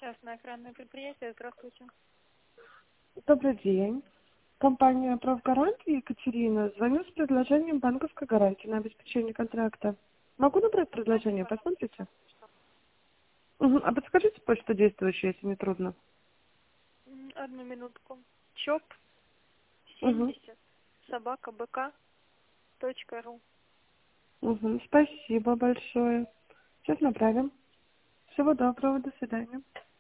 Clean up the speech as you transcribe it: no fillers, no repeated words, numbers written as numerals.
Частное охранное предприятие. Здравствуйте. Добрый день. Компания «Правгарант» Екатерина. Звоню с предложением банковской гарантии на обеспечение контракта. Могу набрать Скажите, предложение? пожалуйста, Посмотрите. А подскажите почту действующую, если не трудно. одну минутку. ЧОП Угу. 70 собака бк.ру. Спасибо большое. Сейчас направим. Всего доброго. До свидания.